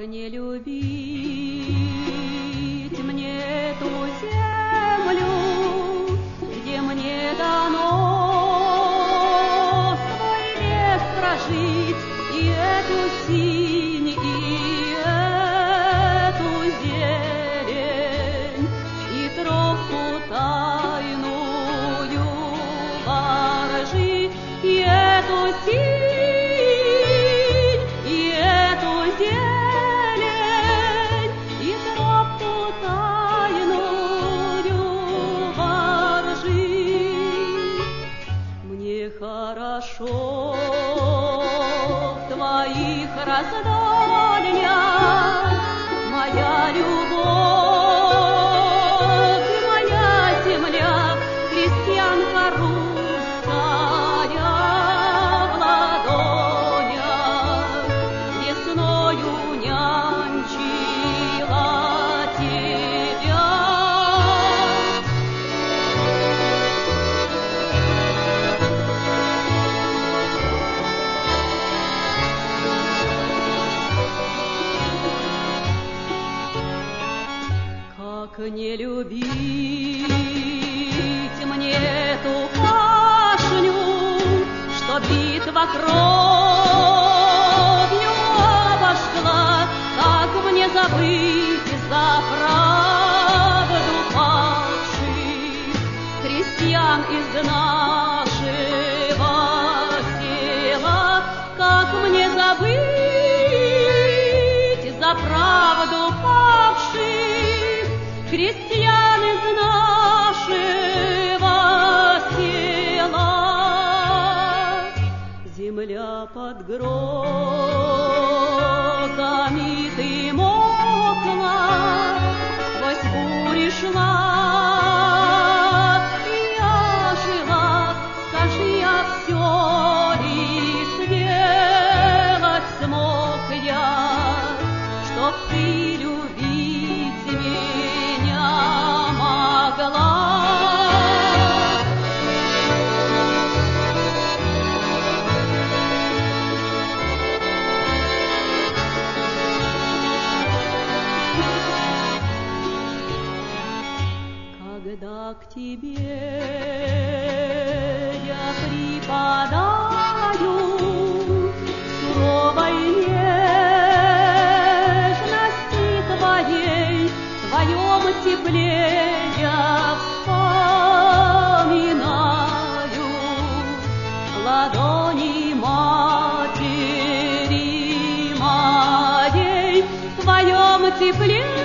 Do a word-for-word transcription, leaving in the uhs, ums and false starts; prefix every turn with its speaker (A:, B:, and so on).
A: не любить мне эту землю, где мне дано свой век прожить, и эту синь, и эту зелень, и тропку тайную ворожи, и эту синь, хорошо в твоих раздольнях, моя любовь и моя земля, крестьянка русская в ладонях, весною нянчила тебя. Как не любить мне эту пашню, что битва кровью обожгла, как мне забыть за правду павших крестьян из нашего села, как мне забыть за правду павших крестьян из нашего села. Земля под грозами ты мокла, сквозь бури шла, и я жила. Скажи, я все ли сделать смог я, чтоб ты любить меня могла? Когда к тебе я припадаю, суровой нежности твоей, в твоем тепле я вспоминаю ладони матери моей, в твоем тепле